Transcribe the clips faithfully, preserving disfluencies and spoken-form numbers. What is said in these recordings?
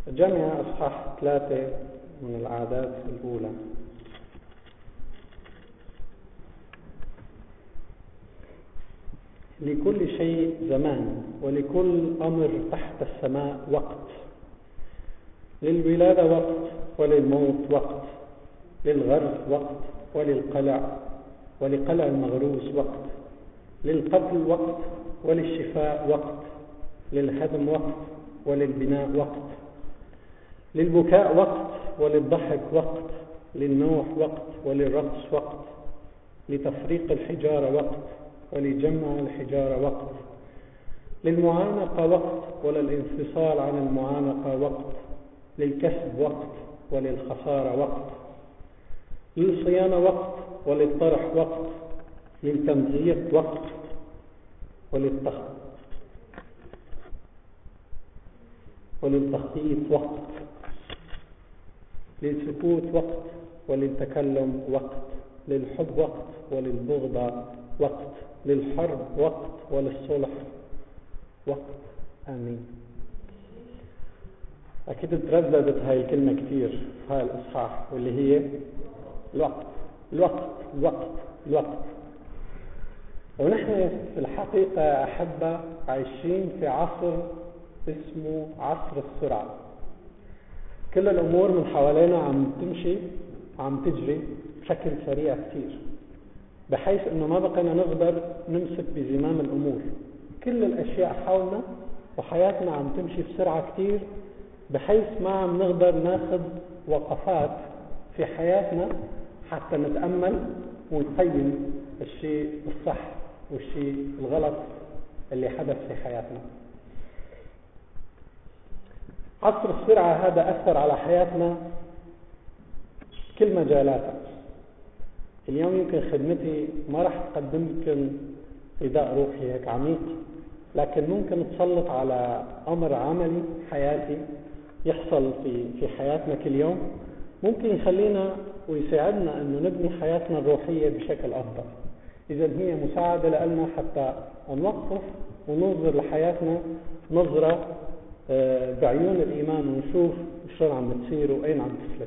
جمع أصحاح ثلاثة من الأعداد الأولى. لكل شيء زمان، ولكل أمر تحت السماء وقت. للولادة وقت، وللموت وقت، للغرس وقت، وللقلع ولقلع المغروس وقت، للقتل وقت، وللشفاء وقت، للهدم وقت، وللبناء وقت، للبكاء وقت، وللضحك وقت، للنوح وقت، وللرقص وقت، لتفريق الحجارة وقت، ولجمع الحجارة وقت، للمعانقة وقت، وللانفصال عن المعانقة وقت، للكسب وقت، وللخسارة وقت، للصيانة وقت، وللطرح وقت، للتمزيق وقت، وللتخ وللتخطيط وقت، للسكوت وقت، وللتكلم وقت، للحب وقت، وللبغضة وقت، للحرب وقت، وللصلح وقت. آمين. أكيد ترددت هاي الكلمة كثير في هاي الإصحاح، واللي هي الوقت الوقت الوقت الوقت. ونحن في الحقيقة أحبة عايشين في عصر اسمه عصر السرعة. كل الأمور من حوالينا عم تمشي عم تجري بشكل سريع كثير، بحيث أنه ما بقينا نقدر نمسك بزمام الأمور. كل الأشياء حولنا وحياتنا عم تمشي بسرعة كثير، بحيث ما عم نقدر ناخذ وقفات في حياتنا حتى نتأمل ونقيم الشيء الصح والشيء الغلط اللي حدث في حياتنا. عصر السرعة هذا أثر على حياتنا كل مجالاتها. اليوم يمكن خدمتي ما راح تقدم لكم غذاء روحي هيك عميق، لكن ممكن تسلط على أمر عملي حياتي يحصل في في حياتنا كل يوم، ممكن يخلينا ويساعدنا أنه نبني حياتنا الروحية بشكل أفضل. إذا هي مساعدة لنا حتى نوقف وننظر لحياتنا نظرة بعيون الإيمان، ونشوف شلون عم تصير وأين عم تسلك.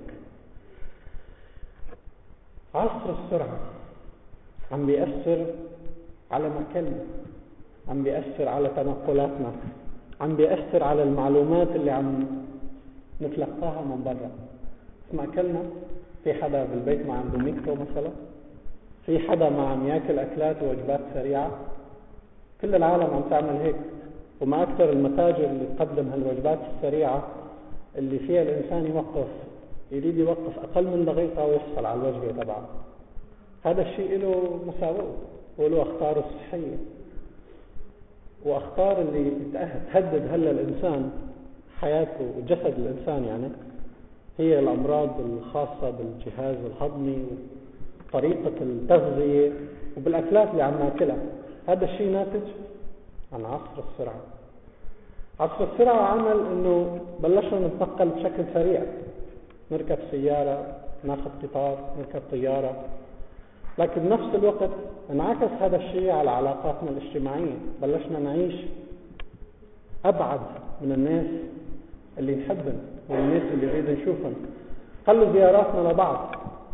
عصر السرعة عم بيأثر على مكاننا، عم بيأثر على تنقلاتنا، عم بيأثر على المعلومات اللي عم نتلقاها من برا. اسمع كلمة، في حدا بالبيت ما عنده ميكرو مثلا، في حدا ما عم ياكل أكلات ووجبات سريعة. كل العالم عم تعمل هيك، وما أكثر المتاجر اللي تقدم هالوجبات السريعة اللي فيها الإنسان يوقف يريد يوقف أقل من دقيقة ويحصل على الوجبة تبعه. هذا الشيء له مساوئ وله أخطار الصحية، وأخطار اللي تهدد هلا الإنسان حياته وجسد الإنسان. يعني هي الأمراض الخاصة بالجهاز الهضمي وطريقة التغذية وبالأكلات اللي عم ناكلها. هذا الشيء ناتج عن عصر السرعة. عصر السرعة عمل إنه بلشنا نتنقل بشكل سريع، نركب سيارة، ناخذ قطار، نركب طيارة، لكن بنفس الوقت انعكس هذا الشيء على علاقاتنا الاجتماعية. بلشنا نعيش أبعد من الناس اللي نحبهم والناس اللي نريد نشوفهم. قل زياراتنا لبعض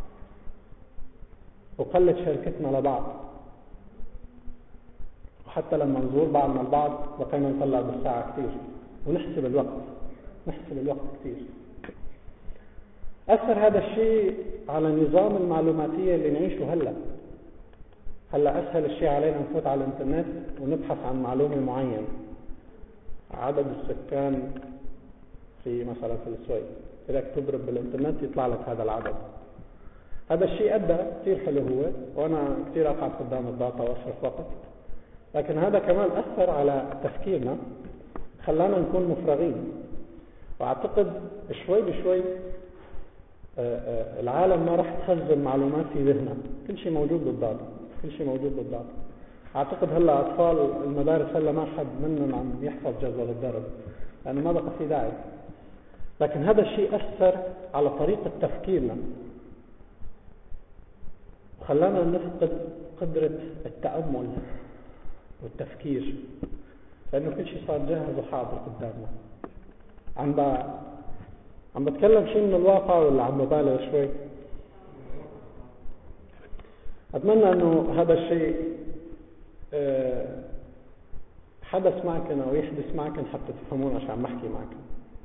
وقلت شركتنا لبعض، وحتى لما نزور بعضنا البعض بقينا نطلع بالساعة كثير ونحسب الوقت نحسب الوقت كثير. أثر هذا الشيء على نظام المعلوماتية اللي نعيشه هلا. هلا أسهل الشيء علينا نفوت على الإنترنت ونبحث عن معلومة معينة، عدد السكان في مثلا في السويد، إذا تضرب بالإنترنت يطلع لك هذا العدد. هذا الشيء أدى كثير حلو هو، وأنا كثير أقعد قدام الداتا وأصرف وقت، لكن هذا كمان أثر على تفكيرنا، خلانا نكون مفرغين. وأعتقد شوي بشوي العالم ما راح تخزن معلومات في ذهننا، كل شيء موجود بالداتا، كل شيء موجود بالداتا. أعتقد هلا أطفال المدارس هلا ما حد منهم عم يحفظ جدول الضرب لأنه ما بقى في داعي، لكن هذا الشيء أثر على طريقة تفكيرنا وخلانا نفقد قدرة التأمل والتفكير، لأنه كل شيء صار جاهز وحاضر قدامنا. عم عم بتكلم شيء من الواقع ولا عم ببالغ شوي؟ أتمنى أنه هذا الشيء حدث معكم أو يحدث معكم حتى تفهمون عشان عم بحكي معكم.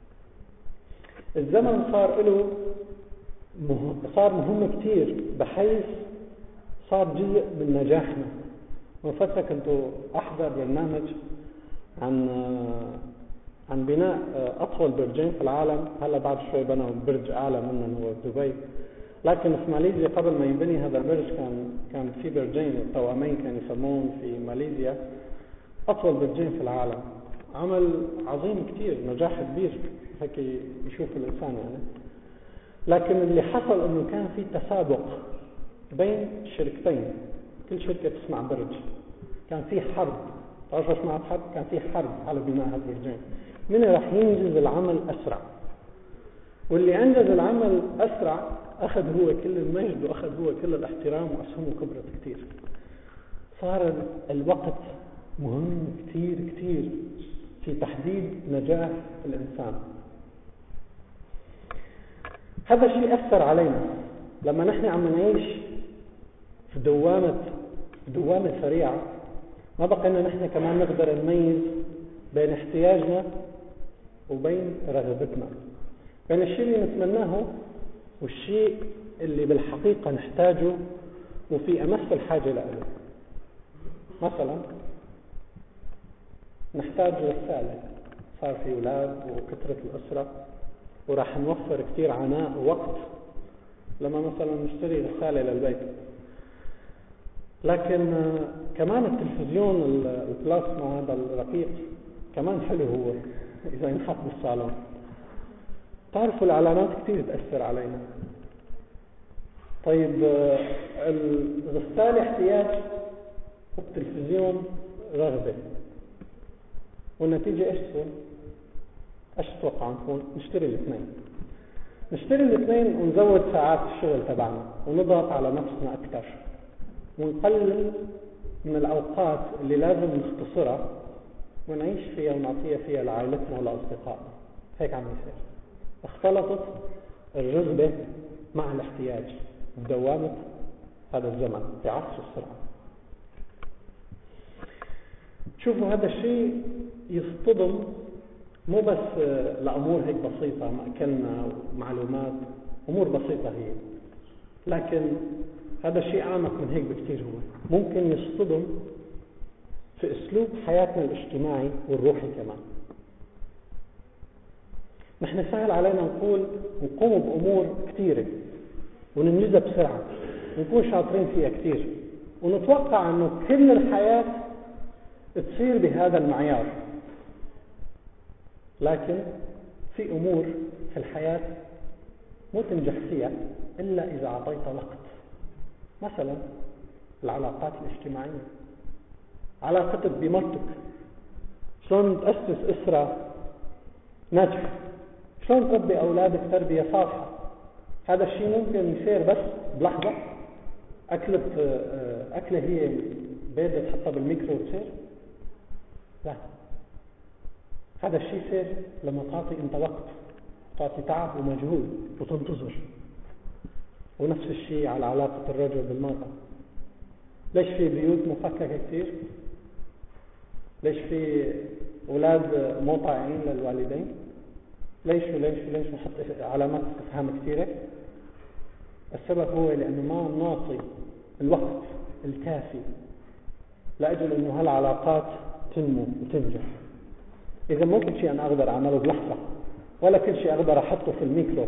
الزمن صار له صار مهم كتير بحيث صار جزء من نجاحنا. من فترة كنت أحضر برنامج عن عن بناء أطول برجين في العالم. هلا بعد شوي بنوا برج أعلى منه هو دبي، لكن في ماليزيا قبل ما ينبني هذا البرج كان كان في برجين توأمين كانوا يسمون في ماليزيا أطول برجين في العالم. عمل عظيم كتير، نجاح كبير هيك يشوف الإنسان يعني. لكن اللي حصل إنه كان في تسابق بين شركتين، كل شركة تصنع برج. كان في حرب، تعرفوا ايش معنى حرب؟ كان في حرب على بناء هالبرجين، من راح ينجز العمل أسرع. واللي أنجز العمل أسرع أخذ هو كل المجد وأخذ هو كل الاحترام وأسهمه كبرت كتير. صار الوقت مهم كتير كتير في تحديد نجاح الإنسان. هذا الشيء أثر علينا لما نحن عم نعيش في دوامة دوامة سريعة. ما بقينا نحن كمان نقدر نميز بين احتياجنا وبين رغبتنا، بين الشيء اللي نتمناه والشيء اللي بالحقيقة نحتاجه وفي أمس الحاجة له. مثلا نحتاج رسالة، صار في أولاد وكثرة الأسرة وراح نوفر كتير عناء ووقت لما مثلا نشتري رسالة للبيت. لكن كمان التلفزيون البلاسما هذا الرقيق كمان حلو هو إذا ينحط بالصالون. تعرفوا الإعلانات كتير تأثر علينا. طيب الرسالة احتياج والتلفزيون رغبة، والنتيجة ايش تكون؟ ايش تتوقع نكون؟ نشتري الاثنين نشتري الاثنين ونزود ساعات الشغل تبعنا ونضغط على نفسنا أكثر ونقلل من الأوقات اللي لازم نختصرها ونعيش فيها ونعطيها فيها لعائلتنا ولأصدقائنا. هيك عم يصير. اختلطت الرغبة مع الاحتياج بدوامة هذا الزمن في عصر السرعة. شوفوا هذا الشيء يصطدم مو بس لأمور هيك بسيطة، مأكلنا ومعلومات، أمور بسيطة هي، لكن هذا الشيء أعمق من هيك بكتير. هو ممكن يصطدم في أسلوب حياتنا الاجتماعي والروحي كمان. نحن سهل علينا نقول نقوم بأمور كتيرة وننجزها بسرعة ونكون شاطرين فيها كتير ونتوقع أنه كل الحياة تصير بهذا المعيار. لكن في أمور في الحياة مو تنجح فيها إلا إذا أعطيت وقت. مثلا العلاقات الاجتماعية، علاقتك بمرتك، شلون تأسس أسرة ناجحة، شلون تربي أولادك تربية صالحة. هذا الشيء ممكن يصير بس بلحظة. أكلة أكلة هي بيضة تحطها بالميكرو وتصير؟ لا، هذا الشيء يصير لما تعطي أنت وقت، تعطي تعب ومجهود وتنتظر. ونفس الشيء على علاقة الرجل بالمرأة. ليش في بيوت مفككة كثير؟ ليش في أولاد مو طايعين للوالدين؟ ليش وليش وليش نحط علامات استفهام كثيرة؟ السبب هو لأنه ما نعطي الوقت الكافي لأجل أنه هالعلاقات تنمو وتنجح. إذا مو كل شيء أنا أقدر أعمله بلحظة، ولا كل شيء أقدر أحطه في الميكرو.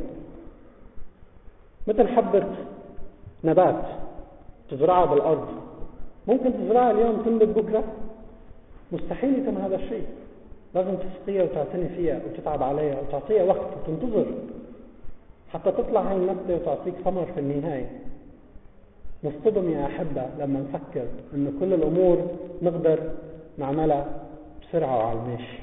مثل حبة نبات تزرعها بالأرض، ممكن تزرعها اليوم تنبت بكرة؟ مستحيل يتم هذا الشيء. لازم تسقيها وتعتني فيها وتتعب عليها وتعطيها وقت وتنتظر حتى تطلع هاي النبتة وتعطيك ثمر في النهاية. نصطدم يا أحبة لما نفكر إنه كل الأمور نقدر نعملها بسرعة وعلى الماشي.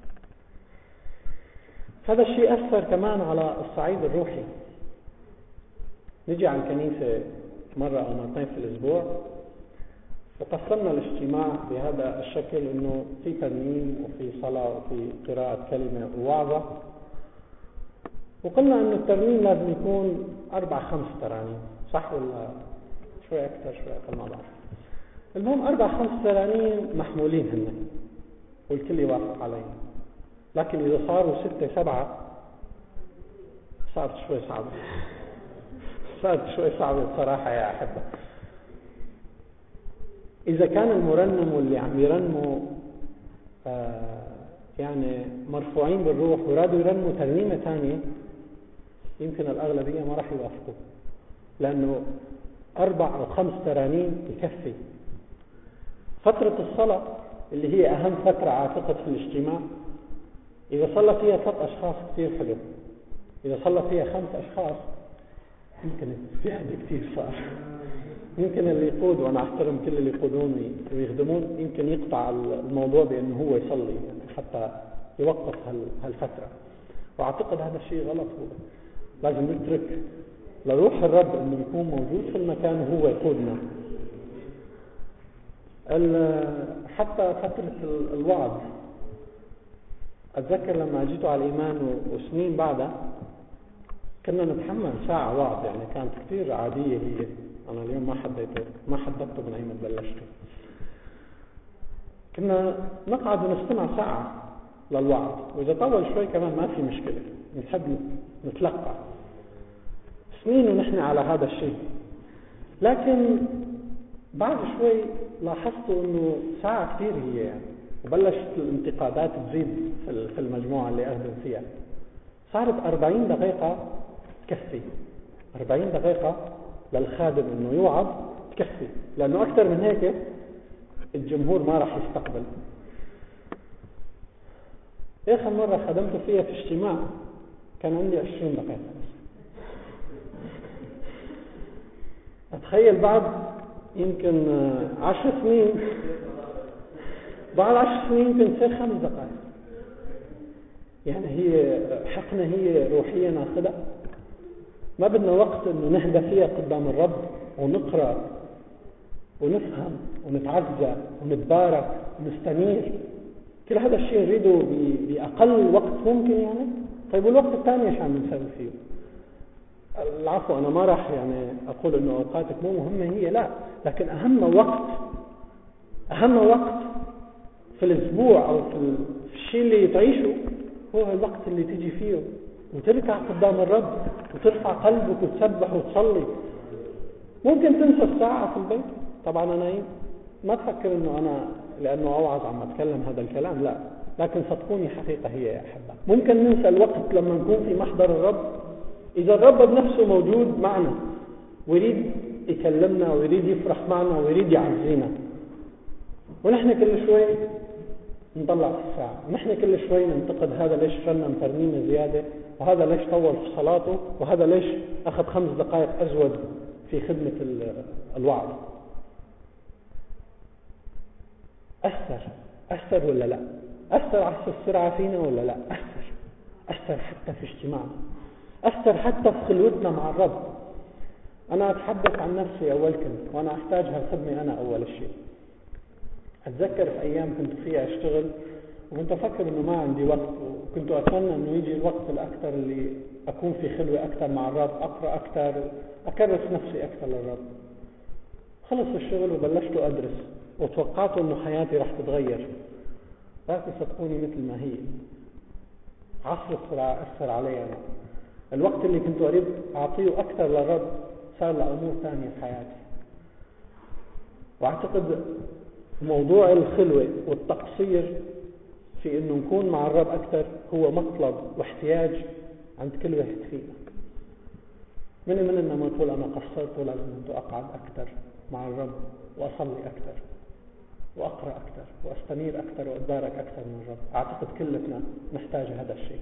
هذا الشيء أثر كمان على الصعيد الروحي. نجي على الكنيسة مرة أو مرتين في الأسبوع وقسمنا الاجتماع بهذا الشكل، إنه في ترنيم وفي صلاة وفي قراءة كلمة ووعظة، وقلنا أنه الترنيم لازم يكون أربع خمس ترانيم، صح ولا شوي أكثر شوي أقل، ما بعرف. المهم أربع خمس ترانيم محمولين هن والكل يوافق عليهم. لكن إذا صاروا ستة سبعة صارت شوي صعبة صارت شوي صعبة بصراحة يا أحبة. إذا كان المرنم واللي عم يرنموا آه يعني مرفوعين بالروح ورادوا يرنموا ترنيمة ثانية، يمكن الأغلبية ما راح يوافقوا، لأنه أربع أو خمس ترانيم يكفي. فترة الصلاة اللي هي أهم فترة أعتقد في الاجتماع، إذا صلى فيها ثلاث أشخاص كتير حلو، إذا صلى فيها خمس أشخاص يمكن الزيادة كتير صار. يمكن اللي يقود، وأنا أحترم كل اللي يقودون ويخدمون، يمكن يقطع الموضوع بأنه هو يصلي يعني حتى يوقف هالفترة. وأعتقد هذا الشيء غلط. هو لازم نترك لروح الرب أنه يكون موجود في المكان وهو يقودنا. حتى فترة الوعظ، أتذكر لما جيتوا على الإيمان وسنين بعدها كنا نتحمل ساعة وعظ، يعني كانت كتير عادية هي. أنا اليوم ما حديته ما حددته من أيام بلشته. كنا نقعد ونستمع ساعة للوعظ، وإذا طول شوي كمان ما في مشكلة، نحب نتلقى. سنين ونحن على هذا الشيء. لكن بعد شوي لاحظتوا إنه ساعة كتير هي يعني، وبلشت الانتقادات تزيد في المجموعة اللي أخدم فيها. صارت أربعين دقيقة تكفي، أربعين دقيقة للخادم إنه يوعظ تكفي، لأنه أكثر من هيك الجمهور ما راح يستقبل. آخر مرة خدمت فيها في اجتماع كان عندي عشرين دقيقة. أتخيل بعد يمكن عشر سنين، بعد عشر سنين يمكن تصير خمس دقائق. يعني هي حقنا هي روحية ناخدها، ما بدنا وقت إنه نهدى فيها قدام الرب ونقرأ ونفهم ونتعزى ونتبارك ونستنير. كل هذا الشيء نريده بأقل وقت ممكن يعني. طيب والوقت الثاني إيش عم نسوي فيه؟ العفو، أنا ما راح يعني أقول إنه أوقاتك مو مهمة، هي لا، لكن أهم وقت أهم وقت في الأسبوع أو في الشيء اللي تعيشه هو الوقت اللي تيجي فيه وتركع قدام الرب وترفع قلبك وتسبح وتصلي. ممكن تنسى الساعة في البيت. طبعا أنا ما تفكر إنه أنا لأنه أوعظ عم أتكلم هذا الكلام، لا، لكن صدقوني حقيقة هي يا أحبة. ممكن ننسى الوقت لما نكون في محضر الرب. إذا الرب بنفسه موجود معنا ويريد يكلمنا ويريد يفرح معنا ويريد يعزينا، ونحن كل شوي نطلع في الساعة، ونحن كل شوي ننتقد هذا ليش رنم ترنيمة زيادة، وهذا ليش طول في صلاته، وهذا ليش أخذ خمس دقائق أزود في خدمة الوعظ. أثر أثر ولا لا؟ أثر على السرعة فينا ولا لا؟ أثر أثر حتى في اجتماعنا، أثر حتى في خلوتنا مع الرب. أنا أتحدث عن نفسي أول كنت، وأنا أحتاج هالخدمة أنا أول شيء. أتذكر في أيام كنت فيها أشتغل وكنت أفكر إنه ما عندي وقت، وكنت أتمنى إنه يجي الوقت الأكثر اللي أكون في خلوة أكثر مع الرب، أقرأ أكثر، أكرس نفسي أكثر للرب. خلص الشغل وبلشت أدرس وتوقعت إنه حياتي راح تتغير، لكن صدقوني مثل ما هي. عصر السرعة أثر علي أنا. الوقت اللي كنت أريد أعطيه أكثر للرب صار لأمور ثانية في حياتي. وأعتقد موضوع الخلوة والتقصير في إنه نكون مع الرب أكثر هو مطلب واحتياج عند كل واحد فينا. من من إنما تقول أنا قصرت ولازم أنت أقعد أكثر مع الرب وأصلي أكثر وأقرأ أكثر وأستنير أكثر وأتبارك أكثر من الرب. أعتقد كلنا نحتاج هذا الشيء.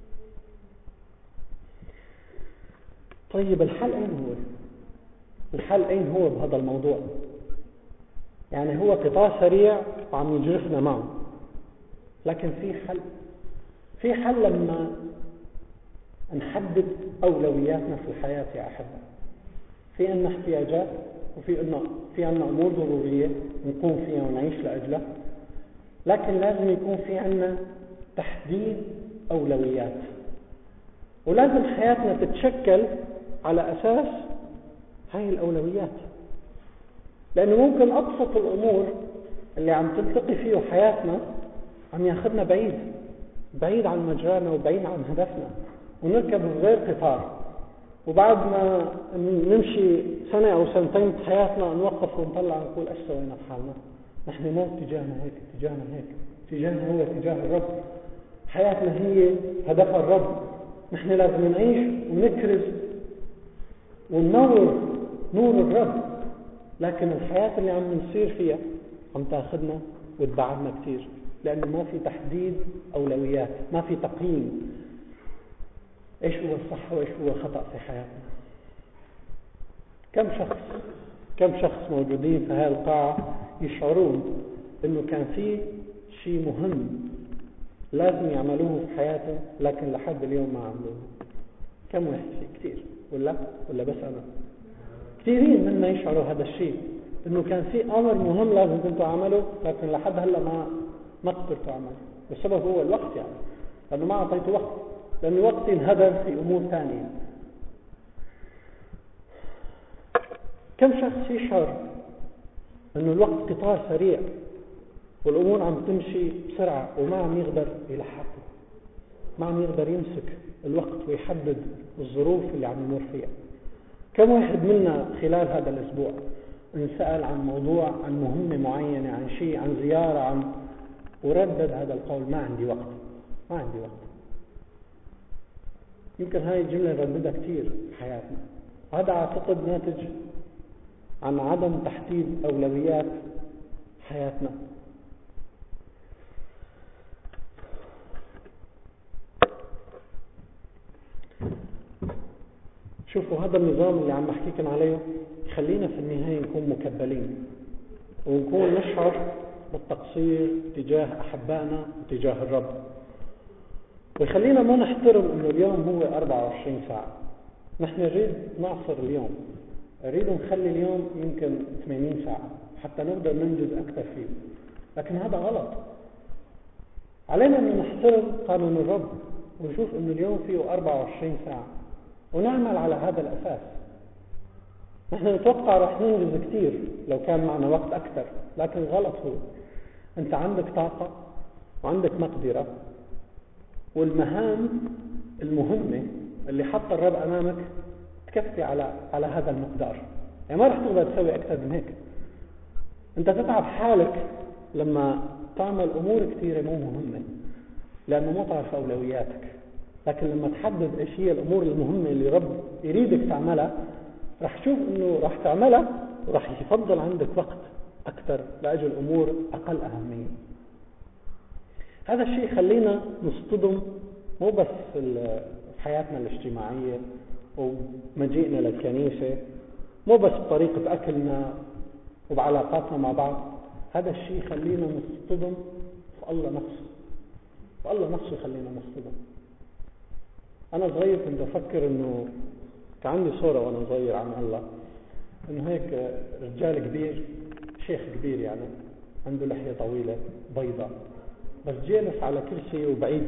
طيب الحل أين هو؟ الحل أين هو بهذا الموضوع؟ يعني هو قطاع سريع وعم يجرفنا معه، لكن في حل. في حل لما نحدد أولوياتنا في الحياة يا أحبة. في أن احتياجات وفي أن في عنا أمور ضرورية نقوم فيها ونعيش لأجلها، لكن لازم يكون في عنا تحديد أولويات. ولازم حياتنا تتشكل على أساس هاي الأولويات، لأنه ممكن أبسط الأمور اللي عم تلتقي فيه حياتنا عم ياخدنا بعيد بعيد عن مجرانا وبعيد عن هدفنا، ونركب غير قطار، وبعد ما نمشي سنة أو سنتين بحياتنا نوقف ونطلع نقول إيش سوينا بحالنا؟ نحن مو اتجاهنا هيك، اتجاهنا هيك، اتجاهنا هو اتجاه الرب، حياتنا هي هدفها الرب، نحن لازم نعيش ونكرز وننور نور الرب. لكن الحياة اللي عم نصير فيها عم تاخدنا وتبعدنا كتير، لأنه ما في تحديد أولويات، ما في تقييم إيش هو الصح وإيش هو الخطأ في حياتنا. كم شخص كم شخص موجودين في هذه القاعة يشعرون إنه كان في شيء مهم لازم يعملوه في حياته لكن لحد اليوم ما عملوه؟ كم واحد فيه؟ كتير ولا ولا بس أنا؟ كثيرين منا يشعروا هذا الشيء، إنه كان في أمر مهم لازم كنتوا عمله لكن لحد هلا ما ما قدرتوا عمله. والسبب هو الوقت، يعني لأنه ما أعطيته وقت، لأن وقتي انهدر في أمور ثانية. كم شخص يشعر إنه الوقت قطار سريع والأمور عم تمشي بسرعة وما عم يقدر يلحقه، ما عم يقدر يمسك الوقت ويحدد الظروف اللي عم يمر فيها؟ كم واحد منا خلال هذا الأسبوع انسأل عن موضوع، عن مهمة معينة، عن شيء، عن زيارة، عن وردد هذا القول: ما عندي وقت، ما عندي وقت. يمكن هاي الجملة نرددها كثير في حياتنا، وهذا أعتقد ناتج عن عدم تحديد أولويات حياتنا. شوفوا، هذا النظام اللي عم أحكيكم عليه يخلينا في النهاية نكون مكبلين ونكون نشعر بالتقصير تجاه أحبائنا وتجاه الرب، ويخلينا ما نحترم إنه اليوم هو أربعة وعشرين ساعة. نحن نريد نعصر اليوم، نريد نخلي اليوم يمكن ثمانين ساعة حتى نقدر ننجز أكثر فيه، لكن هذا غلط. علينا أن نحترم قانون الرب ونشوف إنه اليوم فيه أربعة وعشرين ساعة ونعمل على هذا الأساس. نحن نتوقع رح ننجز كثير لو كان معنا وقت أكثر، لكن غلط. هو أنت عندك طاقة وعندك مقدرة، والمهام المهمة اللي حط الرب أمامك تكفي على على هذا المقدار، يعني ما رح تقدر تسوي أكثر من هيك. أنت تتعب حالك لما تعمل أمور كثيرة مو مهمة لأنه مو تعرف أولوياتك، لكن لما تحدد إيش هي الأمور المهمة اللي رب يريدك تعملها رح تشوف إنه رح تعملها، ورح يفضل عندك وقت أكثر لأجل أمور أقل أهمية. هذا الشيء خلينا نصطدم مو بس في حياتنا الاجتماعية ومجيئنا للكنيسة، مو بس بطريقة أكلنا وبعلاقاتنا مع بعض. هذا الشيء خلينا نصطدم في الله نفسه، في الله نفسه خلينا نصطدم. أنا صغير كنت أفكر إنه كان عندي صورة وأنا صغير عن الله، إنه هيك رجال كبير، شيخ كبير يعني، عنده لحية طويلة بيضاء، بس جالس على كرسي وبعيد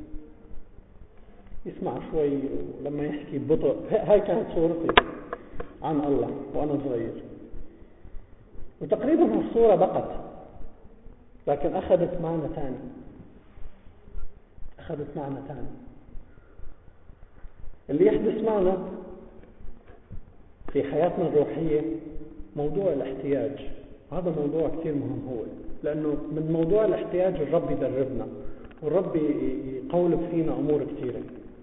يسمع شوي ولما يحكي ببطء. هاي كانت صورتي عن الله وأنا صغير، وتقريبا الصورة بقت، لكن أخذت معنى ثاني، أخذت معنى ثاني. اللي يحدث معنا في حياتنا الروحية موضوع الاحتياج. هذا موضوع كثير مهم، هو لأنه من موضوع الاحتياج الرب يدربنا والرب يقولب فينا أمور كثيرة.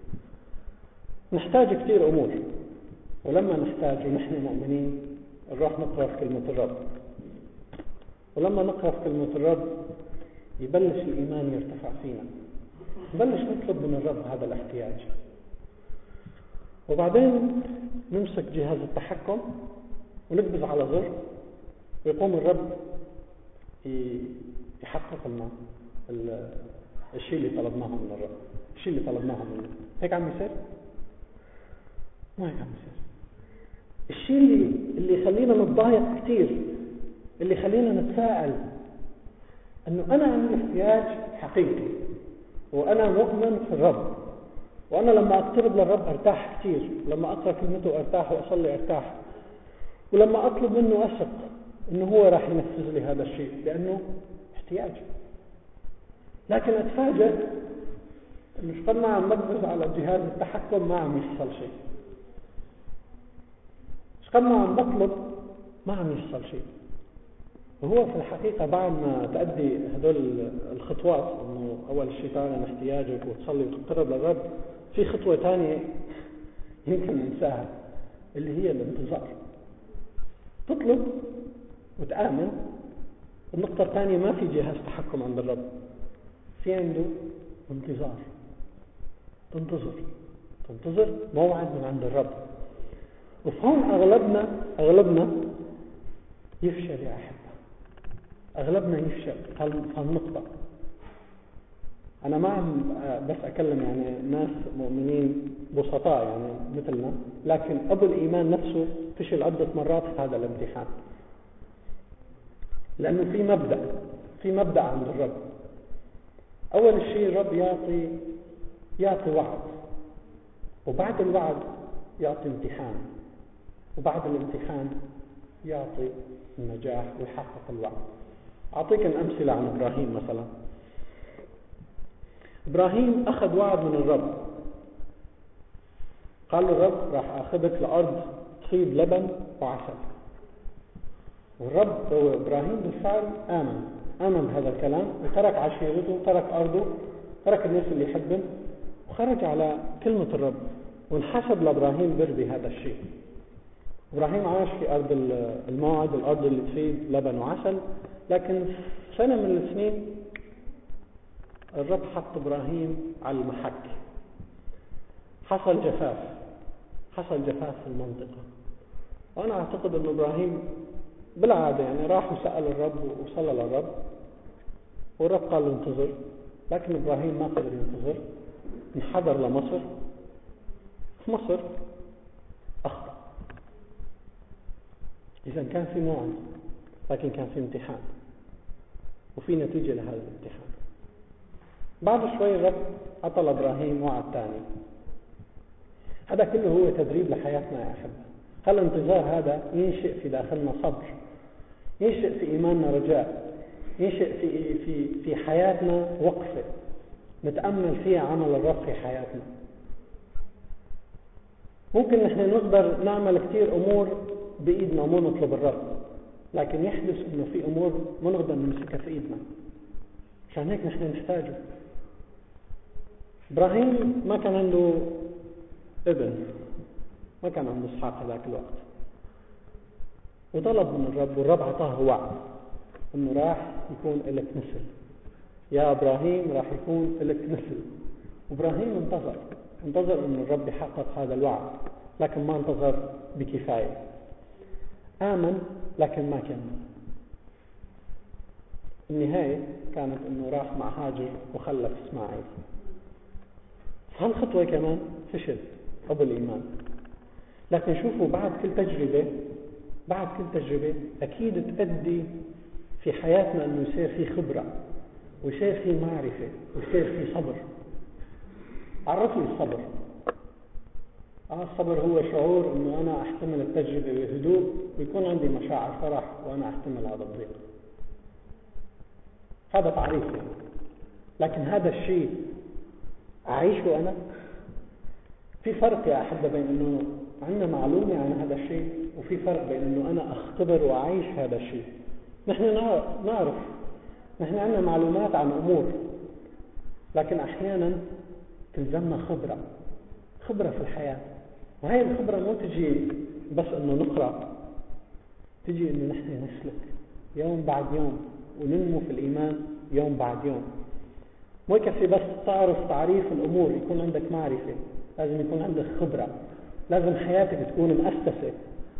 نحتاج كثير أمور، ولما نحتاج ونحن مؤمنين نروح نقرأ في كلمة الرب، ولما نقرأ في كلمة الرب يبلش الإيمان يرتفع فينا، نبلش نطلب من الرب هذا الاحتياج، وبعدين نمسك جهاز التحكم ونقبض على زر ويقوم الرب يحقق لنا الشيء اللي طلبناه من الرب، الشيء اللي طلبناه منه. هيك عم يصير؟ ما هيك عم يصير. الشيء اللي اللي يخلينا نتضايق كثير، اللي يخلينا نتساءل انه انا عندي احتياج حقيقي وانا مؤمن في الرب، وأنا لما أقترب للرب أرتاح كثير، لما أقرأ كلمته أرتاح وأصلي أرتاح، ولما أطلب منه أثق إنه هو راح ينفذ لي هذا الشيء لأنه احتياج. لكن أتفاجأ إنه شقد ما عم ببرز على جهاز التحكم ما عم يحصل شيء، شقد ما عم بطلب ما عم يحصل شيء. وهو في الحقيقة بعد ما تأدي هدول الخطوات، إنه أول شيء تعلن احتياجك وتصلي وتقرب للرب، في خطوة تانية يمكن ننساها اللي هي الانتظار. تطلب وتآمن. النقطة الثانية ما في جهاز تحكم عند الرب، في عنده انتظار. تنتظر تنتظر موعد من عند الرب. وفهم أغلبنا أغلبنا يفشل يا أحبة، أغلبنا يفشل في النقطة. أنا ما عم بس أكلم يعني ناس مؤمنين بسطاء يعني مثلنا، لكن أبو الإيمان نفسه فشل عدة مرات في هذا الامتحان، لأنه في مبدأ في مبدأ عند الرب. أول شيء الرب يعطي يعطي وعد، وبعد الوعد يعطي امتحان، وبعد الامتحان يعطي النجاح ويحقق الوعد. أعطيك أمثلة عن إبراهيم مثلا. إبراهيم أخذ وعد من الرب، قال الرب راح أخذك لأرض تفيض لبن وعسل. والرب هو إبراهيم بالفعل آمن آمن بهذا الكلام، وترك عشيرته، ترك أرضه، ترك الناس اللي يحبهم، وخرج على كلمة الرب، وانحسب لإبراهيم بر بهذا الشيء. إبراهيم عاش في أرض الموعد، الأرض اللي تفيض لبن وعسل. لكن سنة من السنين الرب حط إبراهيم على المحك، حصل جفاف حصل جفاف في المنطقة. وأنا أعتقد أن إبراهيم بالعادة يعني راح وسأل الرب وصلى للرب، والرب قال له انتظر، لكن إبراهيم ما قدر ينتظر، انحدر لمصر. في مصر أخطأ. إذا كان في موعد، لكن كان في امتحان، وفي نتيجة لهذا الامتحان. بعد شوي الرب أعطى إبراهيم وعد ثاني. هذا كله هو تدريب لحياتنا يا أحبة. هالانتظار هذا ينشئ في داخلنا صبر، ينشئ في إيماننا رجاء، ينشئ في في في حياتنا وقفة نتأمل فيها عمل الرب في حياتنا. ممكن نحن نقدر نعمل كثير أمور بإيدنا ومو نطلب الرب، لكن يحدث إنه في أمور ما نقدر نمسكها في إيدنا، عشان هيك نحن نحتاجه. إبراهيم ما كان عنده ابن، ما كان عنده إسحاق ذاك الوقت، وطلب من الرب، والرب عطاه وعد إنه راح يكون لك نسل، يا إبراهيم راح يكون لك نسل. إبراهيم انتظر انتظر إنه الرب يحقق هذا الوعد، لكن ما انتظر بكفاية. آمن لكن ما كمل. النهاية كانت إنه راح مع هاجر وخلف إسماعيل. هالخطوة كمان فشل أبو الإيمان. لكن شوفوا، بعد كل تجربة بعد كل تجربة أكيد تؤدي في حياتنا إنه يصير في خبرة، ويصير في معرفة، ويصير في صبر. عرف لي الصبر. آه الصبر هو شعور إنه أنا أحتمل التجربة بهدوء، ويكون عندي مشاعر فرح وأنا أحتمل هذا الضيق. هذا تعريفي. لكن هذا الشيء أعيشه أنا؟ في فرق يا أحبة بين إنه عندنا معلومة عن هذا الشيء، وفي فرق بين إنه أنا أختبر وأعيش هذا الشيء. نحن نعرف، نحن عندنا معلومات عن أمور، لكن أحيانا تلزمنا خبرة خبرة في الحياة. وهي الخبرة مو تجي بس إنه نقرأ، تجي إنه نحن نسلك يوم بعد يوم، وننمو في الإيمان يوم بعد يوم. مو يكفي بس تعرف تعريف الأمور، يكون عندك معرفة، لازم يكون عندك خبرة، لازم حياتك تكون مؤسسة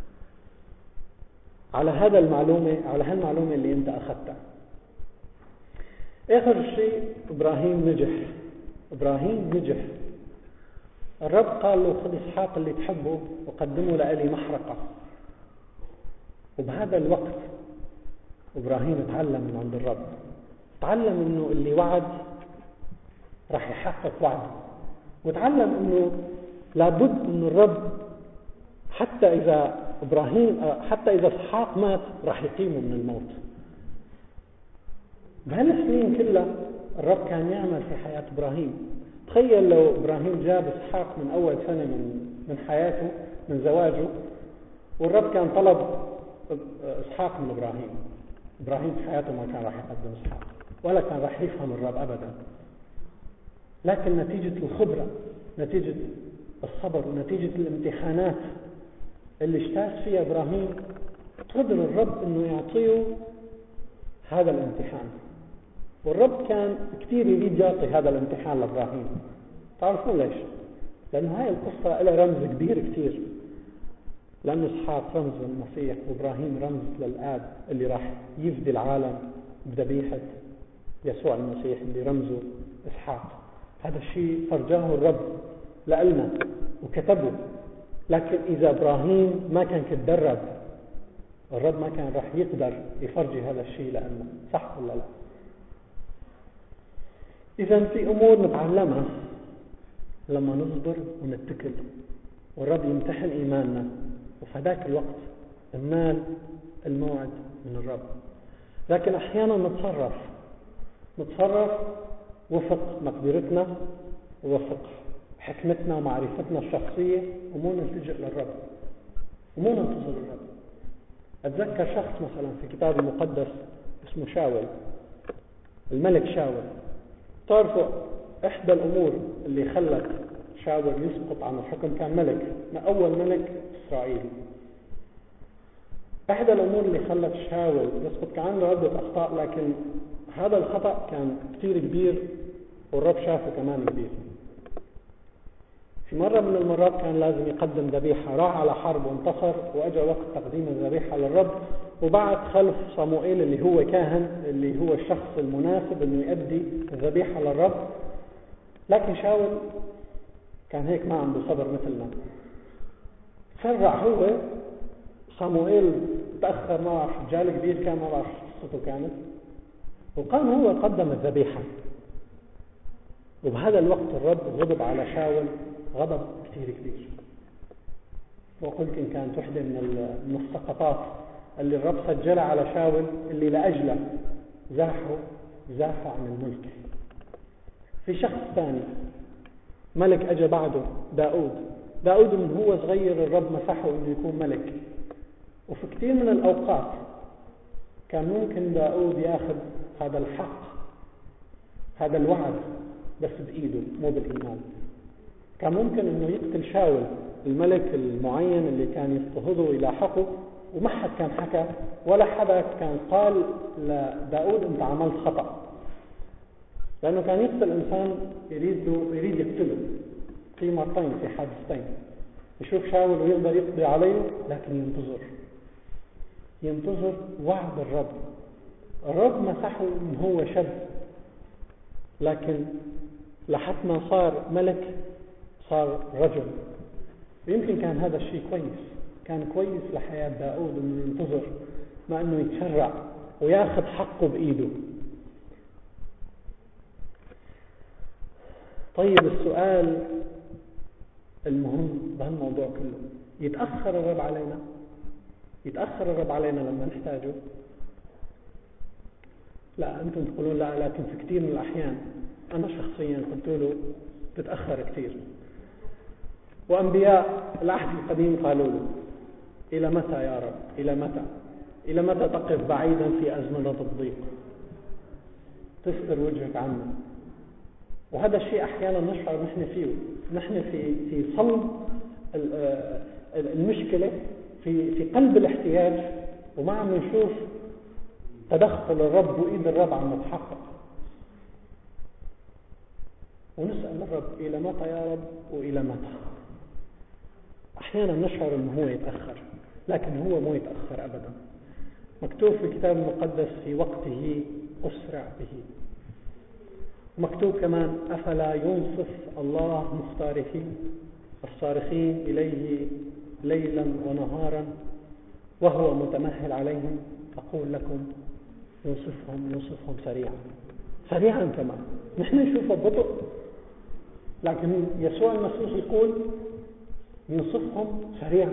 على هذا المعلومة على هالمعلومة اللي أنت أخذتها. آخر شيء إبراهيم نجح إبراهيم نجح الرب قال له خذ إسحاق اللي تحبه وقدمه لإلي محرقة. وبهذا الوقت إبراهيم تعلم من عند الرب، تعلم إنه اللي وعد راح يحقق وعده، وتعلم أنه لابد أن الرب حتى إذا إبراهيم حتى إذا إسحاق مات راح يقيمه من الموت. بهالسنين كلها الرب كان يعمل في حياة إبراهيم. تخيل لو إبراهيم جاب إسحاق من أول سنة من من حياته من زواجه، والرب كان طلب إسحاق من إبراهيم، إبراهيم في حياته ما كان راح يقدم إسحاق ولا كان راح يفهم الرب أبدا. لكن نتيجة الخبرة، نتيجة الصبر، ونتيجة الامتحانات اللي اجتاز فيها إبراهيم، قدر الرب إنه يعطيه هذا الامتحان. والرب كان كثير يريد يعطي هذا الامتحان لإبراهيم. تعرفون ليش؟ لأنه هاي القصة لها رمز كبير كثير، لأنه إسحاق رمز للمسيح، وإبراهيم رمز للآب اللي راح يفدي العالم بذبيحة يسوع المسيح اللي رمزه إسحاق. هذا الشيء فرجاه الرب لنا وكتبه. لكن إذا إبراهيم ما كان كتدرب، الرب ما كان راح يقدر يفرجي هذا الشيء لنا. صح ولا لا؟ إذا في أمور نتعلمها لما نصبر ونتكل والرب يمتحن إيماننا، وفي ذاك الوقت ننال الموعد من الرب. لكن أحيانا نتصرف نتصرف وفق مقدرتنا ووفق حكمتنا ومعرفتنا الشخصية، ومو نلتجئ للرب ومو ننتظر الرب. أتذكر شخص مثلا في كتاب المقدس اسمه شاول، الملك شاول. تعرفوا إحدى الأمور اللي خلت شاول يسقط عن الحكم، كان ملك من أول ملك إسرائيل. إحدى الأمور اللي خلت شاول يسقط كان عنده عدة أخطاء، لكن هذا الخطأ كان كتير كبير والرب شافه كمان كبير. في مرة من المرات كان لازم يقدم ذبيحة، راح على حرب وانتصر، وأجى وقت تقديم الذبيحة للرب، وبعد خلف صموئيل اللي هو كاهن، اللي هو الشخص المناسب انه يؤدي الذبيحة للرب. لكن شاول كان هيك ما عنده صبر مثلنا، سرع هو. صموئيل تأخر، ما بعرف رجال كبير كان، ما بعرف قصته كانت، وقام هو قدم الذبيحة. وبهذا الوقت الرب غضب على شاول غضب كثير كبير. وقلت إن كانت واحدة من السقطات اللي الرب سجلها على شاول، اللي لأجله زاحه زاحه عن الملك. في شخص ثاني ملك أجى بعده، داود. داود من هو صغير الرب مسحه إنه يكون ملك، وفي كثير من الأوقات كان ممكن داود ياخذ هذا الحق، هذا الوعد، بس بإيده مو بالإيمان. كان ممكن إنه يقتل شاول الملك المعين اللي كان يضطهده ويلاحقه، وما حد كان حكى ولا حدا كان قال لداود أنت عملت خطأ، لأنه كان يقتل إنسان يريد يريد يقتله في مرتين في حادثتين. يشوف شاول ويقدر يقضي عليه، لكن ينتظر ينتظر وعد الرب. الرب مسحه من هو شاب، لكن لحد ما صار ملك صار رجل. ويمكن كان هذا الشيء كويس، كان كويس لحياة داود انه ينتظر، ما انه يتشرع وياخذ حقه بإيده. طيب السؤال المهم بهالموضوع كله، يتأخر الرب علينا؟ يتأخر الرب علينا لما نحتاجه؟ لا، أنتم تقولون لا، لكن في كثير من الأحيان أنا شخصيا قلت له تتأخر كثير. وأنبياء العهد القديم قالوا له إلى متى يا رب؟ إلى متى؟ إلى متى تقف بعيدا في أزمنة الضيق؟ تستر وجهك عنا. وهذا الشيء أحيانا نشعر نحن فيه، نحن في في صلب المشكلة، في في قلب الاحتياج، وما عم نشوف تدخل الرب وإيد الرب عم تتحقق. ونسأل الرب إلى متى يا رب؟ وإلى متى؟ أحيانا نشعر أنه هو يتأخر، لكن هو مو يتأخر أبدا. مكتوب في الكتاب المقدس في وقته أسرع به. مكتوب كمان أفلا ينصف الله مختارين الصارخين إليه ليلا ونهارا وهو متمهل عليهم؟ أقول لكم ينصفهم ينصفهم سريعا. سريعا كمان. نحن نشوفه ببطء، لكن يسوع المسيح يقول ينصفهم سريعا.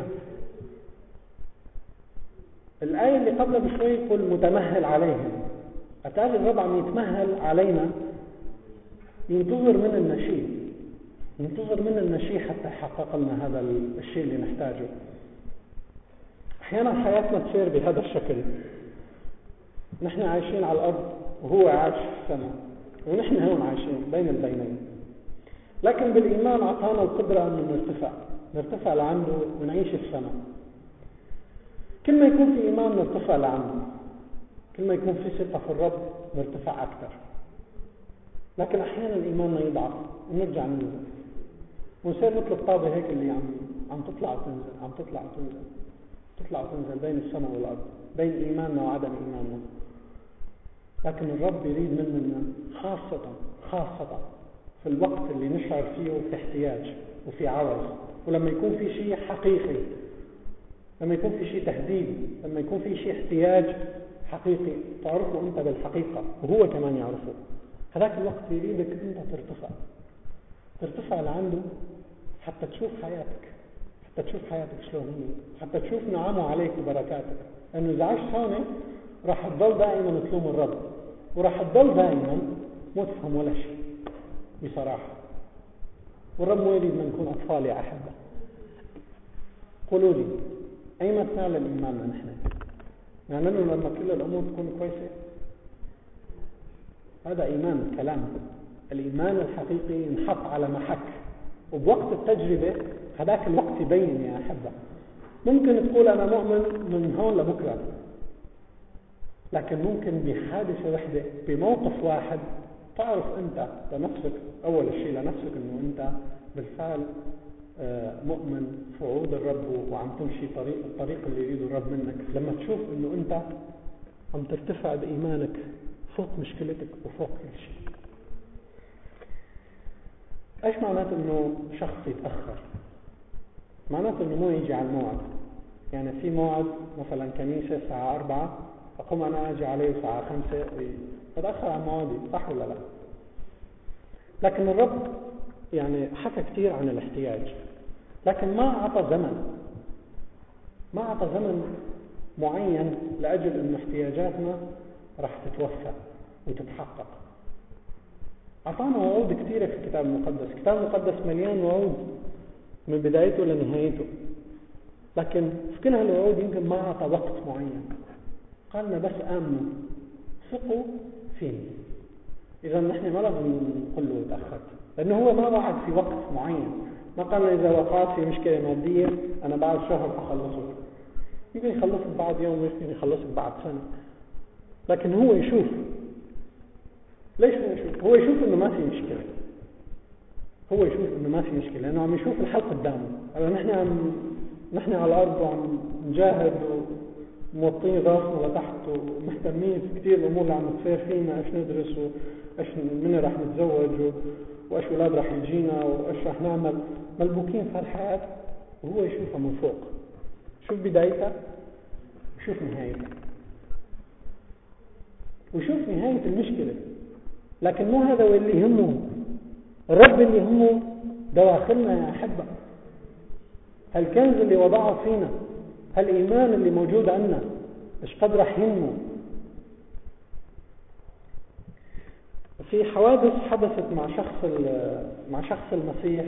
الآية اللي قبل بشوي يقول متمهل عليهم. أتاري الرب عم يتمهل علينا، ينتظر من النشيء ينتظر من النشيء حتى يحقق لنا هذا الشيء اللي نحتاجه. أحيانا حياتنا تصير بهذا الشكل، نحن عايشين على الأرض وهو عايش في السماء، ونحن هون عايشين بين البينين. لكن بالإيمان أعطانا القدرة أن نرتفع نرتفع لعنده ونعيش السماء. كل ما يكون في إيمان نرتفع لعنده، كل ما يكون في ثقة في الرب نرتفع أكثر. لكن أحيانا إيماننا يضعف ونرجع ننزل، ونصير مثل الطابة هيك اللي عم عم تطلع وتنزل عم تطلع وتنزل تطلع وتنزل بين السماء والأرض، بين إيماننا وعدم إيماننا. لكن الرب يريد مننا خاصة خاصة في الوقت اللي نشعر فيه في احتياج وفي عوز، ولما يكون في شيء حقيقي، لما يكون في شيء تهديد، لما يكون في شيء احتياج حقيقي تعرفه أنت بالحقيقة وهو كمان يعرفه، هذاك الوقت يريدك أنت ترتفع ترتفع لعنده حتى تشوف حياتك حتى تشوف حياتك شلون هي، حتى تشوف نعمه عليك وبركاتك. لأنه إذا عشت هون راح تضل دائما تلوم الرب، وراح تضل دائما مو تفهم ولا شيء بصراحة. والرب مو يريد من نكون أطفال يا أحبة. قولوا لي أين نعلن إيماننا نحن؟ يعني أنه لما كل الأمور تكون كويسة هذا إيمان كلام. الإيمان الحقيقي ينحط على محك، وبوقت التجربة هذاك الوقت يبين يا أحبة. ممكن تقول أنا مؤمن من هون لبكرة، لكن ممكن بحادثة واحدة بموقف واحد تعرف أنت لنفسك، أول شيء لنفسك أنه أنت بالفعل مؤمن في وعود الرب وعم تمشي طريق الطريق اللي يريده الرب منك. لما تشوف أنه أنت عم ترتفع بإيمانك فوق مشكلتك وفوق كل شيء. ايش معناته انه شخص يتأخر؟ معناته انه مو يجي على الموعد. يعني في موعد مثلا كنيسة الساعة أربعة، أقوم أنا أجي عليه الساعة خمسة وأتأخر عن موعدي، صح ولا لا؟ لكن الرب يعني حكى كثير عن الاحتياج، لكن ما أعطى زمن ما أعطى زمن معين لأجل أن احتياجاتنا راح تتوفى وتتحقق. أعطانا وعود كثيرة في الكتاب المقدس. الكتاب المقدس مليان وعود من بدايته لنهايته، لكن في كل هالوعود يمكن ما أعطى وقت معين. قالنا بس آمنوا ثقوا فيني. إذا نحن ما لازم نقول له تأخرت، لأنه هو ما وعد في وقت معين. ما قال إذا وقعت في مشكلة مادية أنا بعد شهر أخلصك. يمكن يخلصك بعد يوم، يمكن يخلصك بعد سنة، لكن هو يشوف. ليش هو يشوف؟ هو يشوف إنه ما في مشكلة. هو يشوف إنه ما في مشكلة لأنه عم يشوف الحل قدامه. يعني نحن عم نحن على الأرض وعم نجاهد وموطين راسنا لتحت ومهتمين في كثير الأمور اللي عم تصير فينا، إيش ندرس وإيش من راح نتزوج وإيش أولاد راح يجينا وإيش راح نعمل، ملبوكين في الحياة. وهو يشوفها من فوق، شوف بدايتها وشوف نهايتها وشوف نهاية المشكلة. لكن مو هذا اللي يهمه. الرب اللي يهمه دواخلنا يا أحبة، هالكنز اللي وضعه فينا، هالإيمان اللي موجود عندنا، إيش قد رح ينمو. في حوادث حدثت مع شخص مع شخص المسيح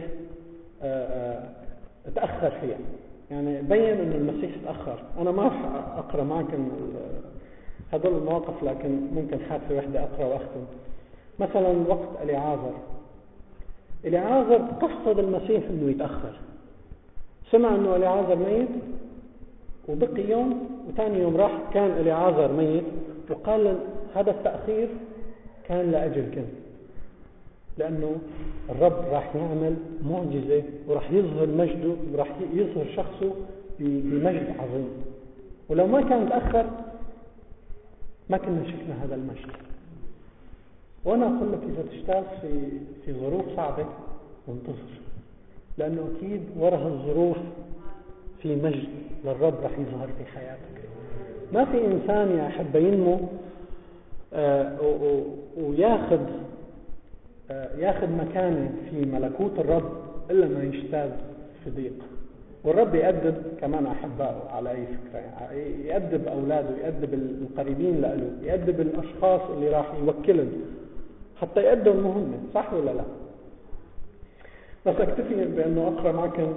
تأخر فيها، يعني بين إنه المسيح تأخر. أنا ما راح أقرأ معكم هذول المواقف، لكن ممكن حادثة واحدة أقرأ وأختم. مثلا وقت اليعازر اليعازر قصد المسيح إنه يتأخر. سمع إنه اليعازر ميت وبقي يوم، وثاني يوم راح كان اليعازر ميت، وقال هذا التأخير كان لأجل كنز، لأنه الرب راح يعمل معجزة وراح يظهر مجده وراح يظهر شخصه بمجد عظيم. ولو ما كان تأخر ما كنا شفنا هذا المجد. وأنا أقول لك إذا تشتغل في في ظروف صعبة وانتصر، لأنه أكيد وراء الظروف في مجد للرب راح يظهر في حياتك. ما في إنسان يا أحب ينمو آه وياخذ ياخذ مكانه في ملكوت الرب إلا ما يجتاز في ضيق. والرب يأدب كمان أحبائه على أي فكرة، يعني يأدب أولاده، يأدب القريبين له، يأدب الأشخاص اللي راح يوكلهم حتى يأدوا المهمة، صح ولا لا؟ بس أكتفي بأنه أقرأ معكم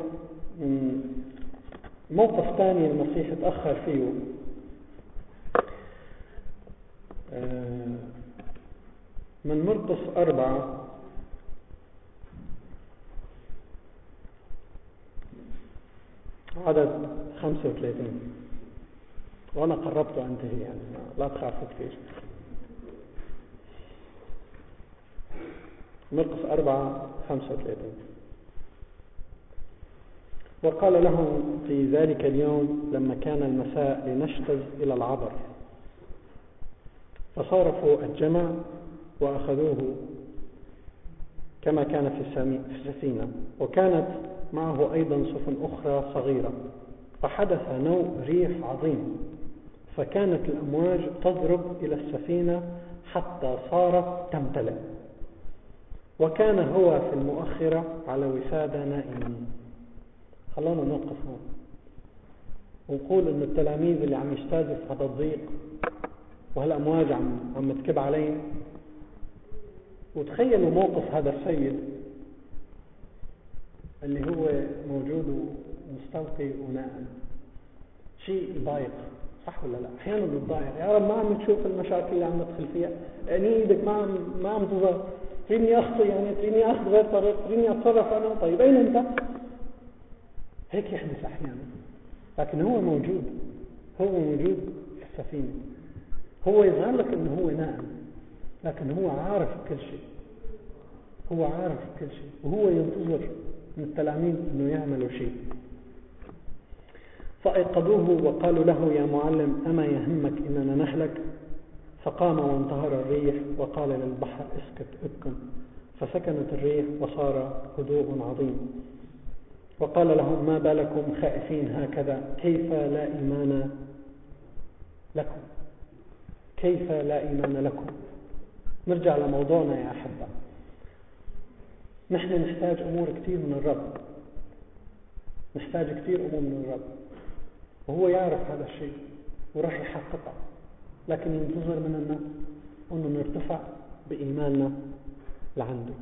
موقف ثاني المسيح تأخر فيه من مرقس أربعة عدد خمسة وثلاثين، وأنا قربت أنتهي يعني لا تخافوا كثير. مرقس أربعة خمسة وثلاثين: وقال لهم في ذلك اليوم لما كان المساء لنشتز إلى العبر، فصارفوا الجمع وأخذوه كما كان في السفينة، وكانت معه أيضا سفن أخرى صغيرة. فحدث نوء ريح عظيم، فكانت الأمواج تضرب إلى السفينة حتى صارت تمتلئ، وكان هو في المؤخرة على وسادة نائمين. خلونا نوقف هون ونقول إن التلاميذ اللي عم يجتازوا في هذا الضيق وهالأمواج عم عم تكب عليهم، وتخيلوا موقف هذا السيد اللي هو موجود ومستلقي ونائم، شيء يضايق، صح ولا لا؟ أحيانا بنضايق، يا رب ما عم تشوف المشاكل اللي عم ندخل فيها، يعني ايدك ما عم ما عم تظهر، تريني أخطي، يعني تريني أخذ غير طريق، تريني أتصرف أنا، طيب أين أنت؟ هيك يحدث أحيانا. لكن هو موجود، هو موجود في السفينة، هو يظهر لك إنه هو نائم، لكن هو عارف كل شيء، هو عارف كل شيء، وهو ينتظر من التلاميذ إنه يعملوا شيء. فأيقظوه وقالوا له: يا معلم، أما يهمك إننا نهلك؟ فقام وانتهر الريح وقال للبحر: اسكت اسكن، فسكنت الريح وصار هدوء عظيم. وقال لهم: ما بالكم خائفين هكذا؟ كيف لا إيمان لكم؟ كيف لا إيمان لكم؟ نرجع لموضوعنا يا أحبة. نحن نحتاج أمور كتير من الرب، نحتاج كتير أمور من الرب، وهو يعرف هذا الشيء وراح يحققه، لكن ينتظر مننا أنه نرتفع بإيماننا لعنده.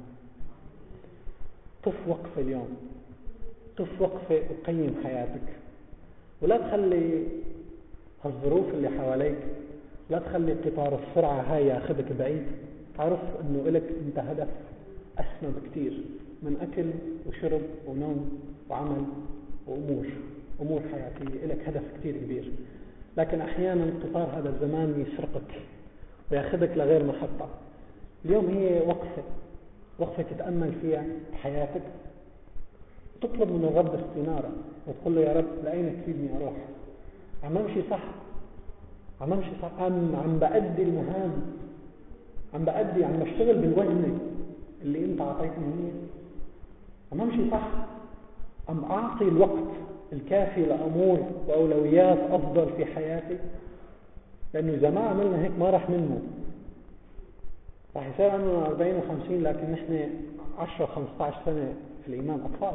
طف وقفة اليوم، طف وقفة وقيم حياتك، ولا تخلي الظروف اللي حواليك، لا تخلي قطار السرعة هاي ياخذك بعيد. تعرف أنه إلك أنت هدف أسمى بكتير من أكل وشرب ونوم وعمل وأمور أمور حياتية، إلك هدف كتير كبير. لكن أحيانا قطار هذا الزمان يسرقك وياخذك لغير محطة. اليوم هي وقفة وقفة تتأمل فيها حياتك، تطلب من الرب استنارة وتقول له: يا رب لأين تفيدني أروح؟ عم أمشي صح؟ عم أمشي صح؟ عم عم بأدي المهام، عم بأدي عم بشتغل بالوزنة اللي أنت عطيتني هي؟ عم أمشي صح؟ عم أعطي الوقت الكافي لأمور وأولويات أفضل في حياتي؟ لأنه إذا ما عملنا هيك ما راح ننمو، راح يصير عمرنا أربعين وخمسين، لكن نحن عشرة خمسة عشر سنة في الإيمان أطفال،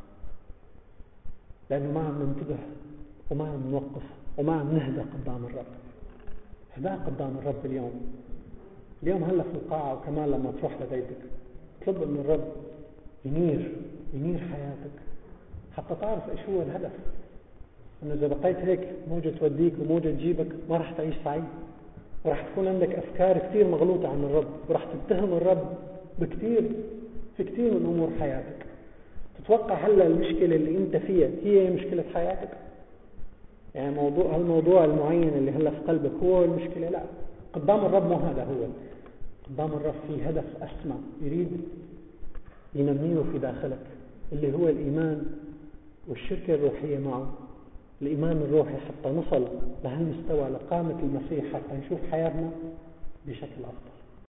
لأنه ما عم ننتبه وما عم نوقف وما عم نهدى قدام الرب. هدى قدام الرب اليوم اليوم هلا في القاعة، وكمان لما تروح لبيتك اطلب من الرب ينير ينير حياتك حتى تعرف ايش هو الهدف. انه اذا بقيت هيك موجة توديك وموجة تجيبك ما راح تعيش سعيد، وراح تكون عندك افكار كتير مغلوطة عن الرب، وراح تتهم الرب بكتير في كتير من امور حياتك. تتوقع هلا المشكلة اللي انت فيها هي مشكلة حياتك؟ يعني موضوع هالموضوع المعين اللي هلا في قلبك هو المشكلة؟ لا، قدام الرب مو هذا هو. قدام الرب في هدف أسمى يريد ينميه في داخلك، اللي هو الإيمان والشركة الروحية معه، الإيمان الروحي، حتى نصل لهالمستوى لقامة المسيح، حتى نشوف حياتنا بشكل أفضل.